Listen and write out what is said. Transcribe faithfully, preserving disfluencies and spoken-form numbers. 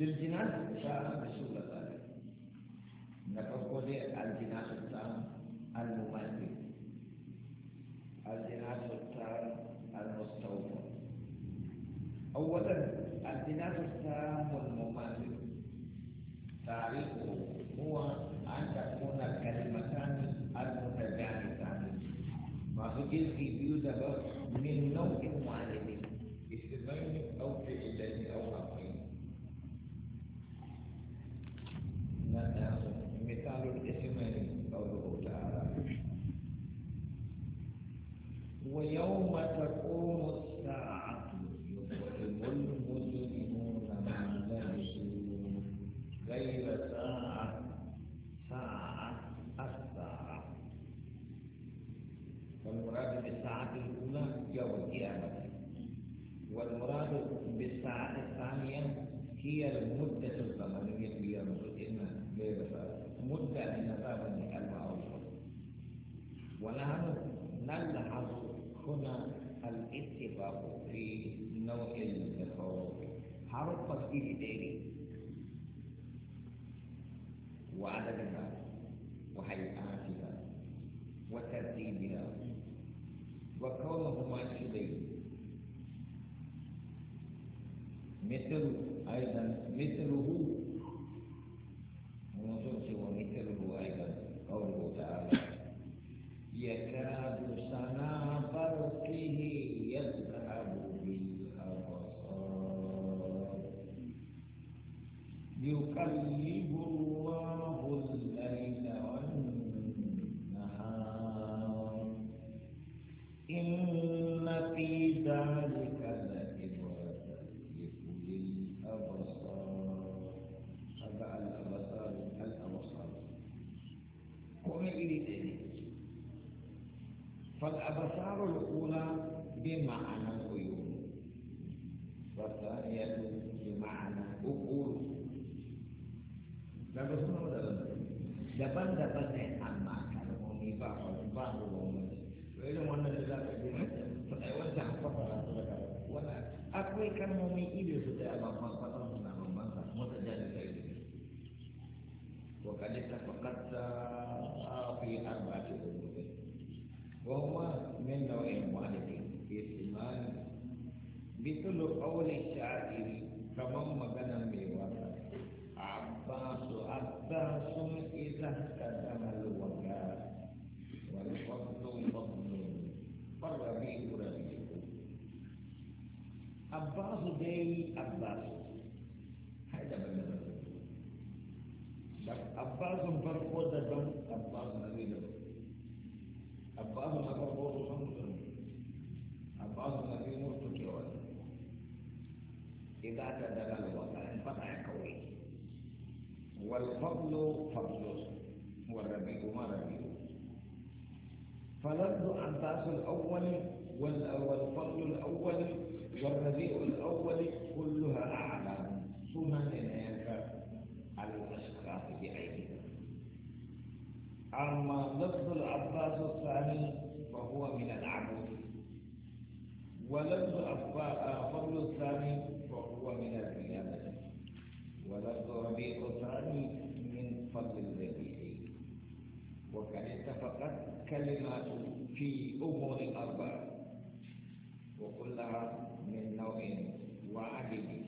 للجناس ساعة بسهولة ذلك نفقد الجناس التام المماثل الجناس التام المستوفى. أولا الجناس التام المماثل تعريفه هو أن تكون الكلمتان المتجانسان ما تجد في بيوت من نوع واحد اسمين أو فعلين أو أمرين. مثال الاسمين قوله تعالى ويوم تقوم الساعة يظلم المجرمون ما لبثوا غير ساعة ساعة الساعة. والمراد بالساعة الأولى يوم القيامة، والمراد بالساعة الثانية هي المدة الزمنية في يوم القيامة غير ساعة مدة من زمن المعروفة. ونحن نلحظ هنا الاتفاق في نوع التفاوت حرف الإبدالي وعددها وهيئاتها وترتيبها وكونهما شبيه. مثل أيضا مثله ونصوص ومثله أيضا قوله تعالى يكاد سنا برقه يذهب بالأبصار يقلب الله الليل والنهار إن في ذلك لعبرة لأولي الأبصار. هذا الأبصار الأبصار ومن إلى ذلك فالأبصار الأولى بمعنى العيون والثانية بمعنى عقول. daban-daban ne amma kalmomi ba ba ruwan irin wannan da za ka je su ɗai wancan fasara su daga wannan akwai kalmomi iri su da babban fasara suna babban sa mota jari da iri wa kadi ta fakata fi arba'ati umuri wa huwa min naw'in wahidin istimani mithlu qawli sha'iri kaman maganan mai waka عباس عباس إذا اهتدم الوكاء والفضل فضل والربيع ربيع. عباس دي عباس هذا بدل عباس فرقود دم عباس نبي دم عباس نفرقود سمسم عباس نبي مرتكي إذا اهتدم الوكاء انفتح قوي. والفضل فضل والربيع ما ربيع. فلفظ عباس الأول والفضل الأول والربيع الأول كلها أعلام سنن هناك على الأشخاص بعينها. أما لفظ العباس الثاني فهو من العبود، ولفظ الفضل الثاني فهو من القيامة، ولفظ ربيع الثاني من فضل الربيع. وقد اتفقت كلمات في أمور أربعة وكلها من نوع واحد